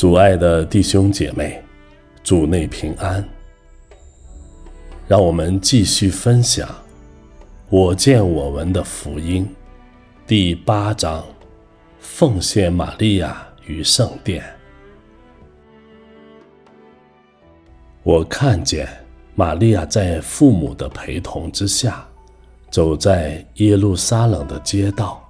主爱的弟兄姐妹，主内平安。让我们继续分享我见我闻的福音第8章，奉献玛利亚于圣殿。我看见玛利亚在父母的陪同之下，走在耶路撒冷的街道，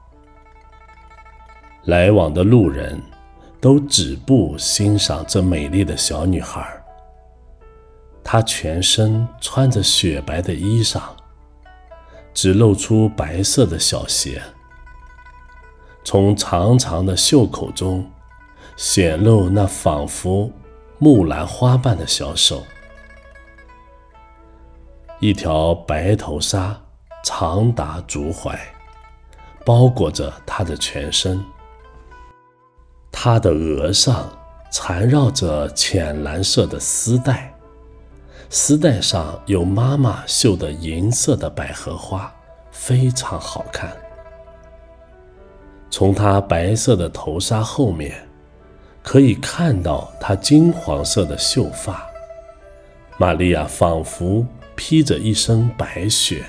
来往的路人都止步欣赏这美丽的小女孩。她全身穿着雪白的衣裳，只露出白色的小鞋，从长长的袖口中显露那仿佛木兰花瓣的小手。一条白头纱长达足踝，包裹着她的全身。她的额上缠绕着浅蓝色的丝带，丝带上有妈妈绣的银色的百合花，非常好看。从她白色的头纱后面，可以看到她金黄色的秀发。玛利亚仿佛披着一身白雪。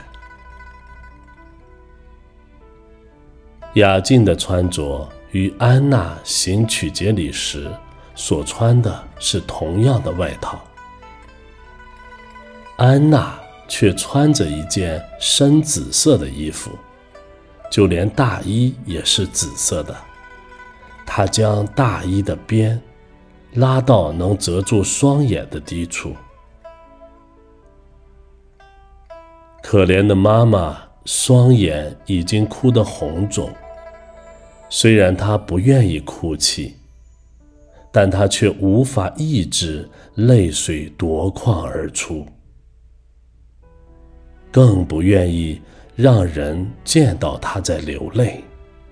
雅静的穿着与安娜行曲节礼时所穿的是同样的外套，安娜却穿着一件深紫色的衣服，就连大衣也是紫色的。她将大衣的边拉到能遮住双眼的低处。可怜的妈妈双眼已经哭得红肿，虽然她不愿意哭泣，但她却无法抑制泪水夺眶而出，更不愿意让人见到她在流泪。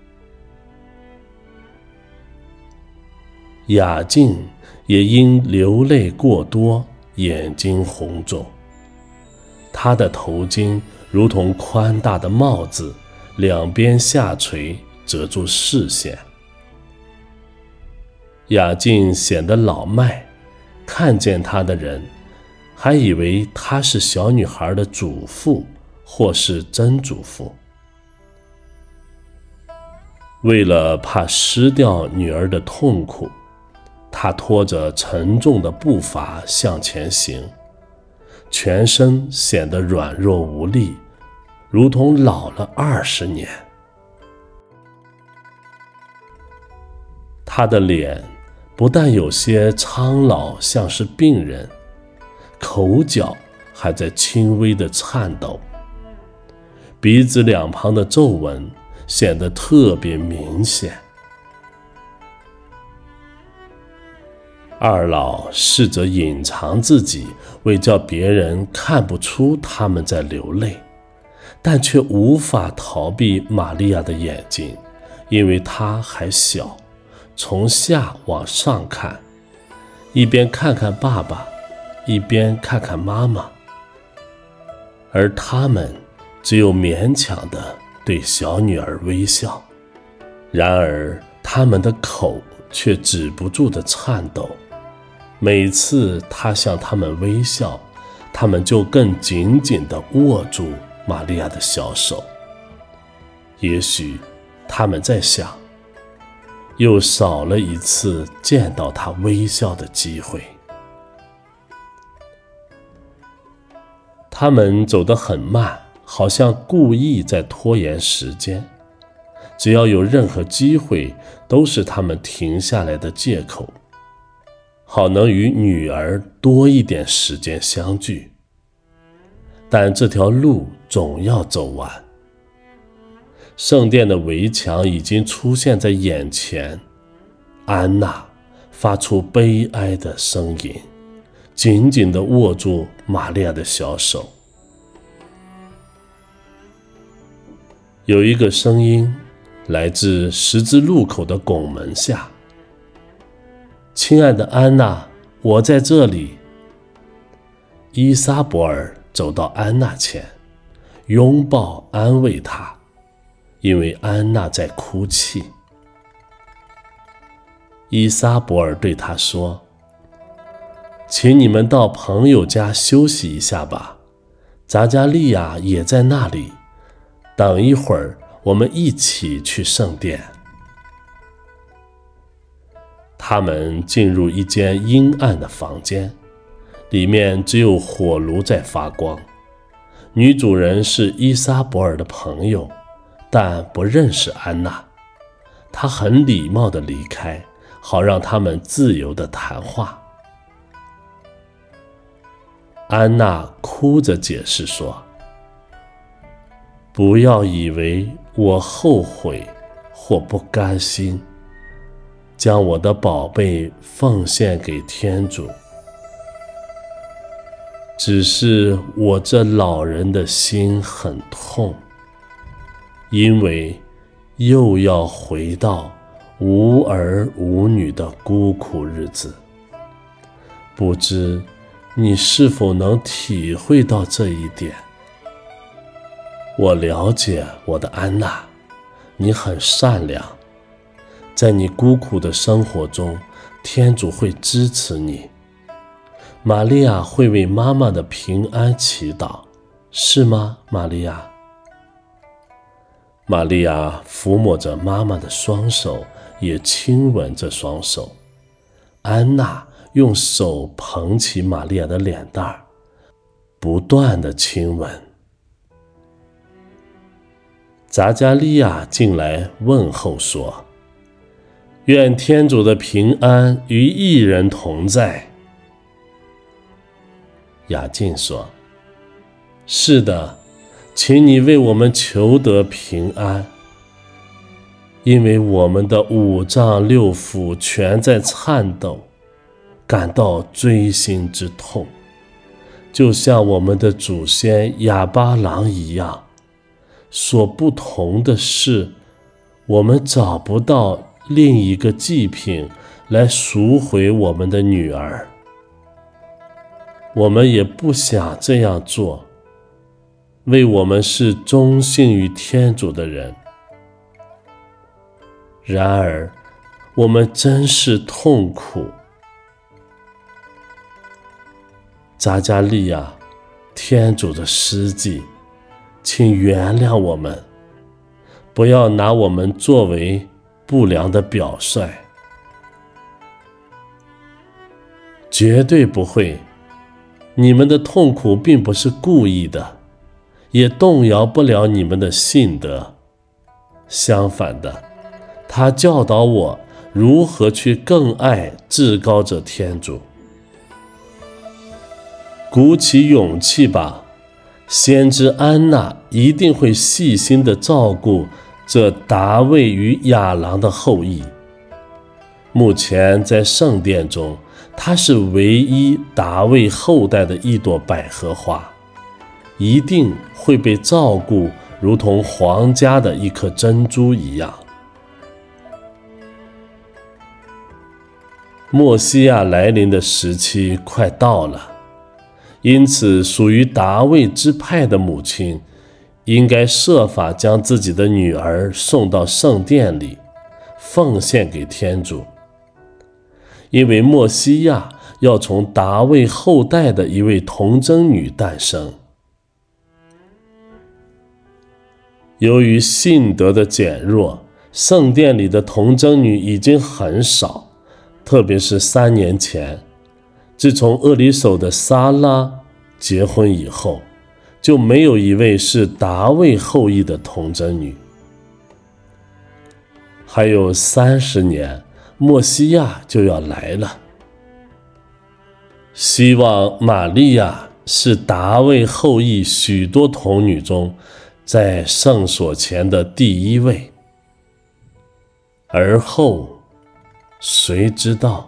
雅静也因流泪过多，眼睛红肿。她的头巾如同宽大的帽子，两边下垂，遮住视线。雅静显得老迈，看见她的人还以为她是小女孩的祖父或是曾祖父。为了怕失掉女儿的痛苦，她拖着沉重的步伐向前行，全身显得软弱无力，如同老了20年。他的脸不但有些苍老，像是病人，口角还在轻微的颤抖，鼻子两旁的皱纹显得特别明显。二老试着隐藏自己，为叫别人看不出他们在流泪，但却无法逃避玛利亚的眼睛，因为她还小，从下往上看，一边看看爸爸，一边看看妈妈，而他们只有勉强地对小女儿微笑，然而他们的口却止不住地颤抖。每次他向他们微笑，他们就更紧紧地握住玛利亚的小手。也许他们在想，又少了一次见到他微笑的机会。他们走得很慢，好像故意在拖延时间，只要有任何机会，都是他们停下来的借口，好能与女儿多一点时间相聚。但这条路总要走完。圣殿的围墙已经出现在眼前，安娜发出悲哀的声音，紧紧地握住玛利亚的小手。有一个声音来自十字路口的拱门下：亲爱的安娜，我在这里。伊莎伯尔走到安娜前，拥抱安慰她，因为安娜在哭泣。 伊撒伯尔对他说：请你们到朋友家休息一下吧，匝加利亚也在那里，等一会儿我们一起去圣殿。他们进入一间阴暗的房间，里面只有火炉在发光。女主人是伊撒伯尔的朋友，但不认识安娜。她很礼貌地离开，好让他们自由地谈话。安娜哭着解释说：不要以为我后悔或不甘心，将我的宝贝奉献给天主，只是我这老人的心很痛，因为又要回到无儿无女的孤苦日子。不知你是否能体会到这一点？我了解我的安娜，你很善良，在你孤苦的生活中，天主会支持你。玛利亚会为妈妈的平安祈祷，是吗，玛利亚？玛利亚抚摸着妈妈的双手，也亲吻这双手。安娜用手捧起玛利亚的脸蛋，不断地亲吻。匝加利亚进来问候说：愿天主的平安与一人同在。雅静说：是的，请你为我们求得平安，因为我们的五脏六腑全在颤抖，感到锥心之痛，就像我们的祖先亚巴郎一样。所不同的是，我们找不到另一个祭品来赎回我们的女儿。我们也不想这样做，为我们是忠信于天主的人。然而，我们真是痛苦。匝加利亚，天主的司祭，请原谅我们，不要拿我们作为不良的表率。绝对不会，你们的痛苦并不是故意的，也动摇不了你们的信德。相反的，他教导我如何去更爱至高者天主。鼓起勇气吧，先知安娜一定会细心地照顾这达味与亚郎的后裔。目前在圣殿中，它是唯一达味后代的一朵百合花，一定会被照顾如同皇家的一颗珍珠一样。默西亚来临的时期快到了，因此属于达味支派的母亲应该设法将自己的女儿送到圣殿里，奉献给天主。因为默西亚要从达味后代的一位童贞女诞生。由于信德的减弱，圣殿里的童贞女已经很少，特别是3年前，自从厄里叟的撒拉结婚以后，就没有一位是达味后裔的童贞女。还有30年，默西亚就要来了。希望玛利亚是达味后裔许多童女中在圣所前的第一位，而后谁知道？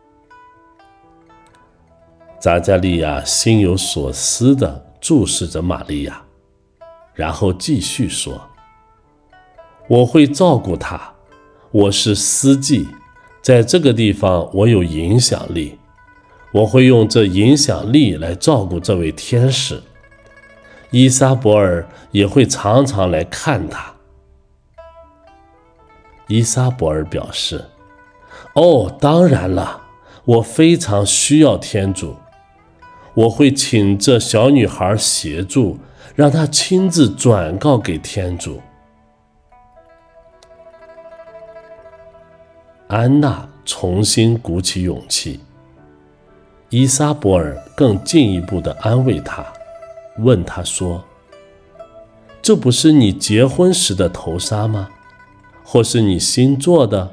匝加利亚心有所思地注视着玛利亚，然后继续说：我会照顾她，我是司祭，在这个地方我有影响力，我会用这影响力来照顾这位天使。伊撒伯尔也会常常来看他。伊撒伯尔表示： 哦，当然了，我非常需要天主，我会请这小女孩协助，让她亲自转告给天主。安娜重新鼓起勇气，伊莎伯尔更进一步地安慰她，问她说：这不是你结婚时的头纱吗？或是你新做的？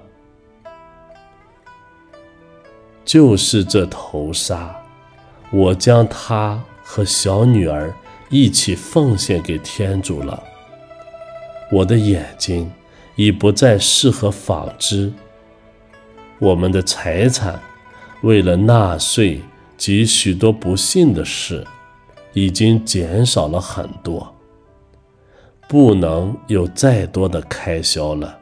就是这头纱，我将它和小女儿一起奉献给天主了。我的眼睛已不再适合纺织，我们的财产为了纳税及许多不幸的事，已经减少了很多，不能有再多的开销了。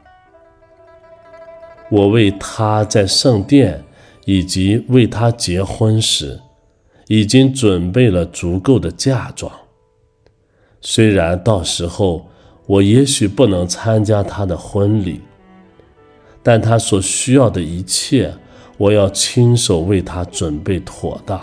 我为他在圣殿以及为他结婚时，已经准备了足够的嫁妆。虽然到时候我也许不能参加他的婚礼，但他所需要的一切，我要亲手为他准备妥当。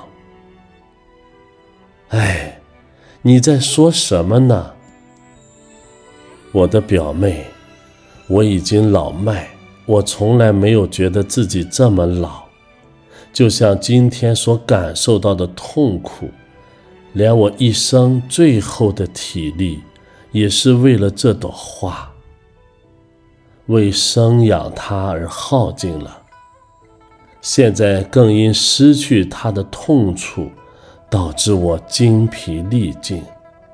哎，你在说什么呢？我的表妹，我已经老迈，我从来没有觉得自己这么老，就像今天所感受到的痛苦，连我一生最后的体力，也是为了这朵花，为生养它而耗尽了。现在更因失去它的痛楚，导致我精疲力尽。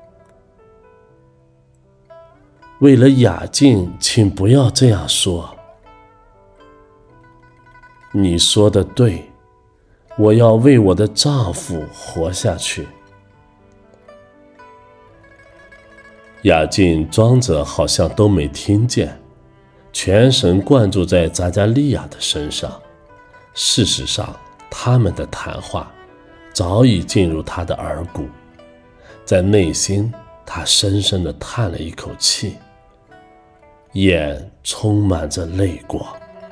为了雅静，请不要这样说。你说的对，我要为我的丈夫活下去。雅静装着好像都没听见，全神贯注在扎加利亚的身上。事实上，他们的谈话早已进入他的耳骨，在内心他深深地叹了一口气，眼充满着泪光。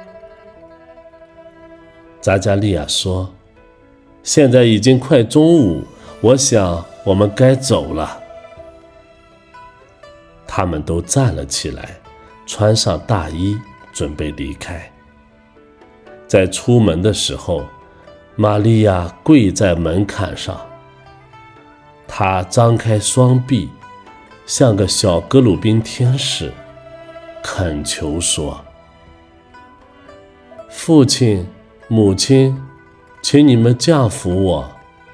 扎加利亚说：现在已经快中午，我想我们该走了。他们都站了起来，穿上大衣，准备离开。在出门的时候，玛利亚跪在门槛上，她张开双臂，像个小哥鲁宾天使，恳求说：父亲、母亲，请你们降服我。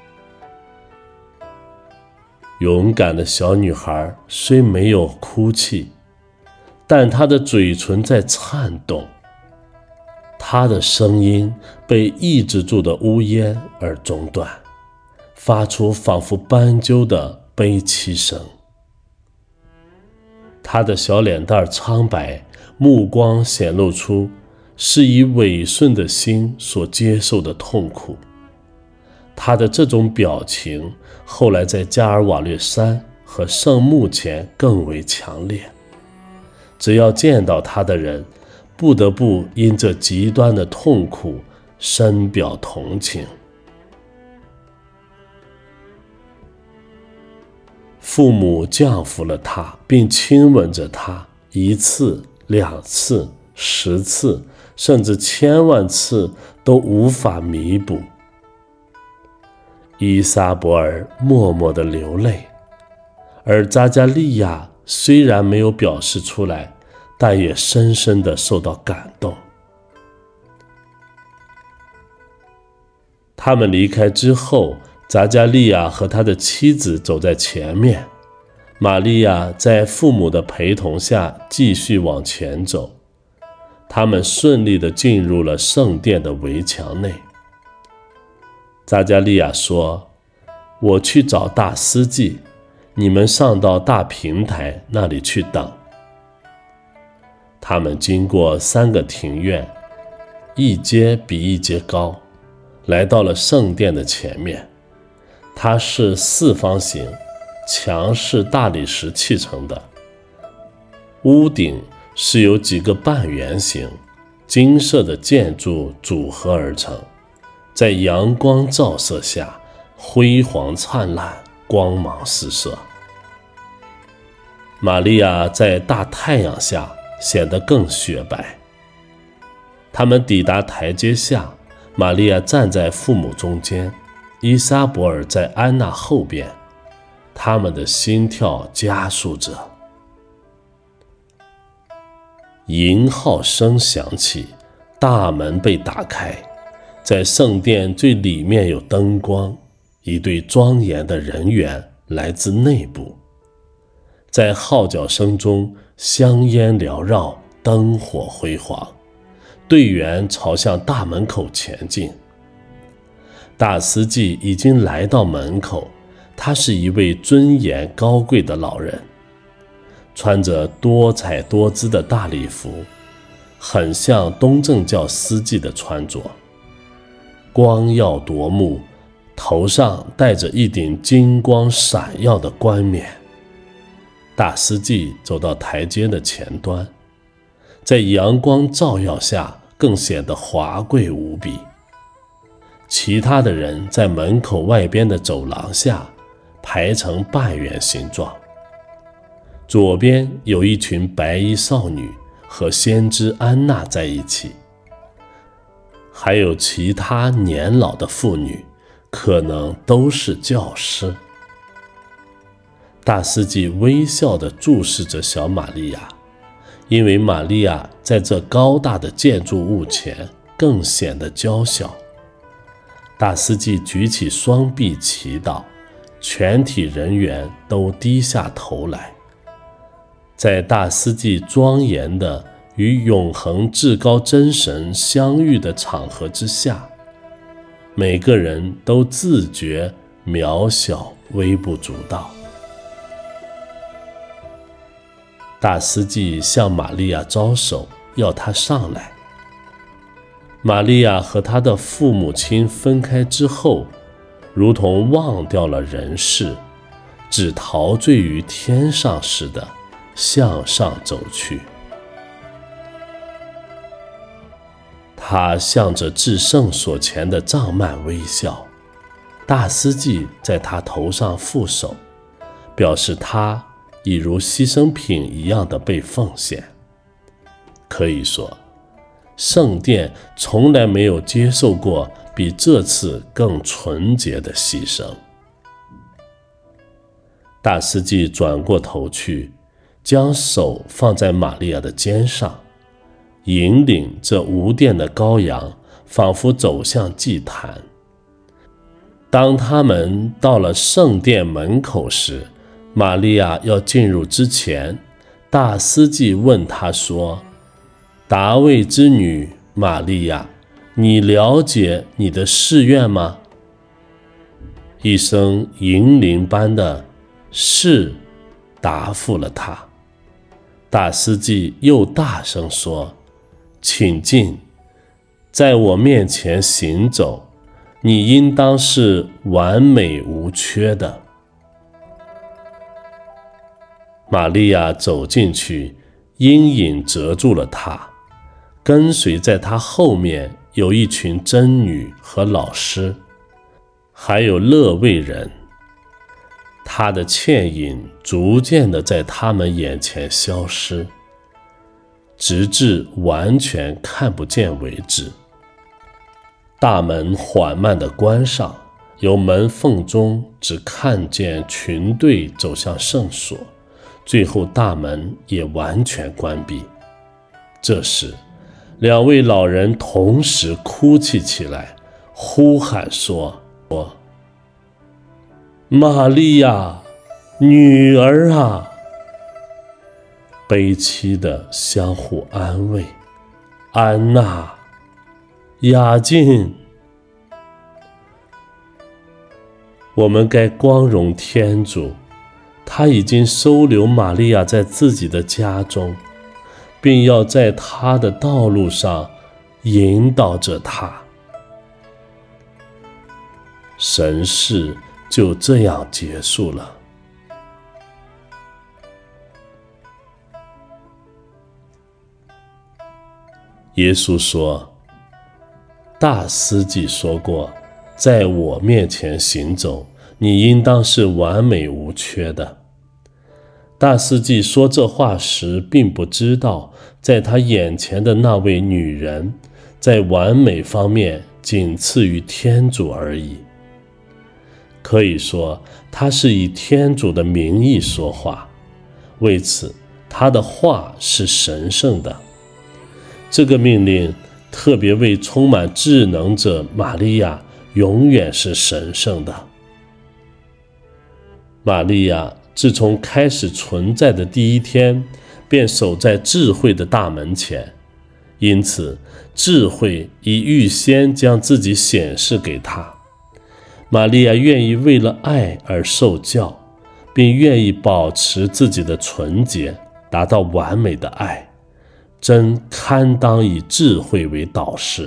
勇敢的小女孩虽没有哭泣，但她的嘴唇在颤动，她的声音被抑制住的呜咽而中断，发出仿佛斑鸠的悲凄声。她的小脸蛋苍白，目光显露出是以委顺的心所接受的痛苦。他的这种表情后来在加尔瓦略山和圣墓前更为强烈，只要见到他的人不得不因这极端的痛苦深表同情。父母降服了他，并亲吻着他1次、2次、10次，甚至1000万次都无法弥补。伊莎伯尔默默地流泪，而扎加利亚虽然没有表示出来，但也深深地受到感动。他们离开之后，扎加利亚和他的妻子走在前面，玛利亚在父母的陪同下继续往前走。他们顺利地进入了圣殿的围墙内。扎加利亚说：我去找大司祭，你们上到大平台那里去等。他们经过3个庭院，一阶比一阶高，来到了圣殿的前面。它是4方形，墙是大理石砌成的，屋顶是由几个半圆形， 金色的建筑组合而成，在阳光照射下辉煌灿烂，光芒四射。玛利亚在大太阳下显得更雪白。他们抵达台阶下，玛利亚站在父母中间，伊撒伯尔在安娜后边，他们的心跳加速着。银号声响起，大门被打开，在圣殿最里面有灯光，一队庄严的人员来自内部。在号角声中，香烟缭绕，灯火辉煌，队员朝向大门口前进。大司祭已经来到门口，他是一位尊严高贵的老人，穿着多彩多姿的大礼服，很像东正教司祭的穿着，光耀夺目，头上戴着一顶金光闪耀的冠冕。大司祭走到台阶的前端，在阳光照耀下更显得华贵无比。其他的人在门口外边的走廊下排成半圆形状，左边有一群白衣少女和先知安娜在一起，还有其他年老的妇女，可能都是教师。大司祭微笑地注视着小玛利亚，因为玛利亚在这高大的建筑物前更显得娇小。大司祭举起双臂祈祷，全体人员都低下头来。在大司祭庄严的与永恒至高真神相遇的场合之下，每个人都自觉渺小，微不足道。大司祭向玛利亚招手，要她上来。玛利亚和她的父母亲分开之后，如同忘掉了人世，只陶醉于天上似的向上走去。她向着至圣所前的帐幔微笑，大司祭在她头上覆手，表示她已如牺牲品一样的被奉献。可以说，圣殿从来没有接受过比这次更纯洁的牺牲。大司祭转过头去，将手放在玛利亚的肩上，引领这无玷的羔羊，仿佛走向祭坛。当他们到了圣殿门口时，玛利亚要进入之前，大司祭问她说：“达味之女玛利亚，你了解你的誓愿吗？”一声银铃般的“是”答复了他。大司祭又大声说：“请进，在我面前行走，你应当是完美无缺的。”玛利亚走进去，阴影遮住了她，跟随在她后面有一群真女和老师，还有勒卫人。她的倩影逐渐地在他们眼前消失，直至完全看不见为止。大门缓慢地关上，由门缝中只看见群队走向圣所，最后大门也完全关闭。这时，两位老人同时哭泣起来，呼喊说：“玛利亚，女儿啊！”悲戚地相互安慰。安娜，雅静，我们该光荣天主，他已经收留玛利亚在自己的家中，并要在他的道路上引导着他。神事就这样结束了。 耶稣说，大司祭说过，在我面前行走，你应当是完美无缺的。大司祭说这话时，并不知道在他眼前的那位女人在完美方面仅次于天主而已。可以说，他是以天主的名义说话，为此他的话是神圣的。这个命令特别为充满智能者玛利亚永远是神圣的。玛利亚自从开始存在的第一天，便守在智慧的大门前，因此智慧已预先将自己显示给他。玛利亚愿意为了爱而受教，并愿意保持自己的纯洁，达到完美的爱，真堪当以智慧为导师。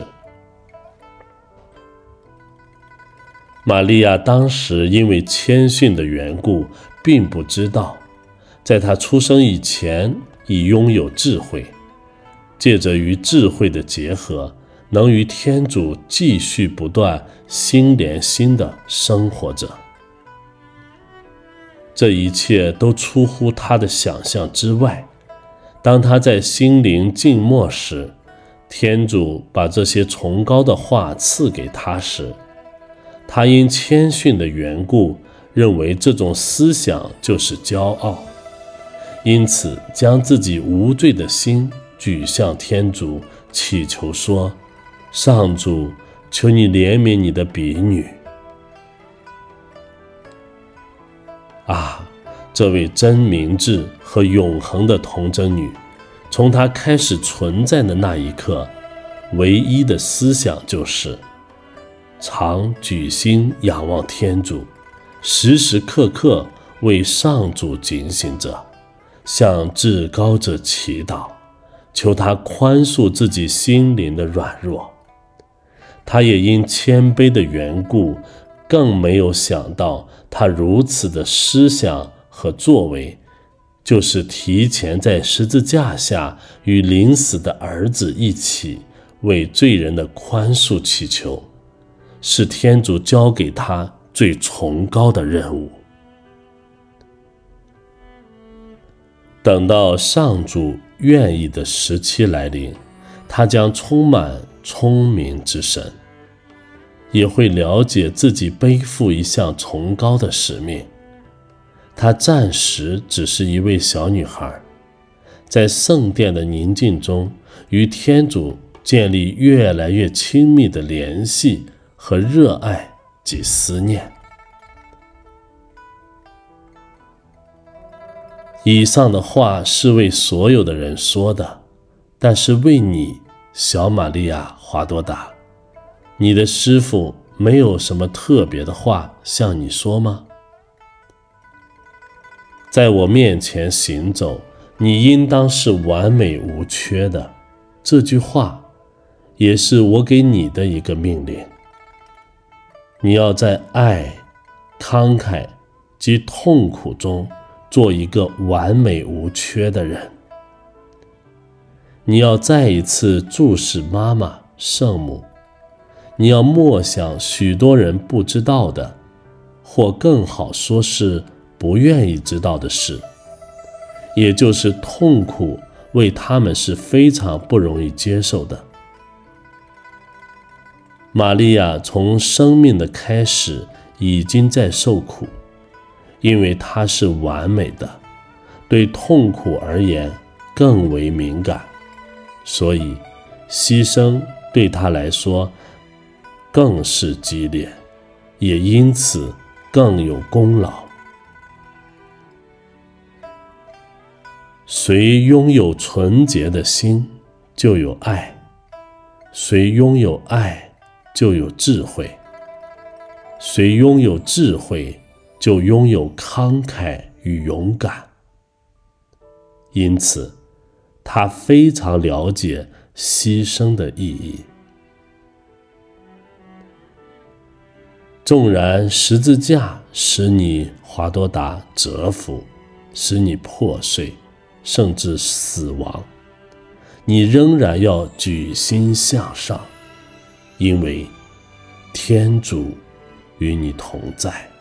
玛利亚当时因为谦逊的缘故，并不知道，在她出生以前已拥有智慧，借着与智慧的结合，能与天主继续不断心连心地生活着。这一切都出乎她的想象之外。当她在心灵静默时，天主把这些崇高的话赐给她时，她因谦逊的缘故，认为这种思想就是骄傲，因此将自己无罪的心举向天主，祈求说，上主，求你怜悯你的婢女。啊，这位真明智和永恒的童贞女，从她开始存在的那一刻，唯一的思想就是常举心仰望天主，时时刻刻为上主警醒着，向至高者祈祷，求他宽恕自己心灵的软弱。他也因谦卑的缘故，更没有想到他如此的思想和作为，就是提前在十字架下与临死的儿子一起为罪人的宽恕祈求，是天主交给他最崇高的任务。等到上主愿意的时期来临，他将充满聪明之神，也会了解自己背负一项崇高的使命。她暂时只是一位小女孩，在圣殿的宁静中，与天主建立越来越亲密的联系和热爱及思念。以上的话是为所有的人说的，但是为你，小玛利亚·华多达，你的师父没有什么特别的话向你说吗？在我面前行走，你应当是完美无缺的。这句话也是我给你的一个命令。你要在爱、慷慨及痛苦中做一个完美无缺的人。你要再一次注视妈妈圣母，你要默想许多人不知道的，或更好说是不愿意知道的事，也就是痛苦为他们是非常不容易接受的。玛利亚从生命的开始已经在受苦，因为她是完美的，对痛苦而言更为敏感，所以牺牲对她来说更是激烈，也因此更有功劳。谁拥有纯洁的心，就有爱；谁拥有爱，就有智慧；谁拥有智慧，就拥有慷慨与勇敢。因此，他非常了解牺牲的意义。纵然十字架使你华多达折服，使你破碎，甚至死亡， 你仍然要举心向上，因为天主与你同在。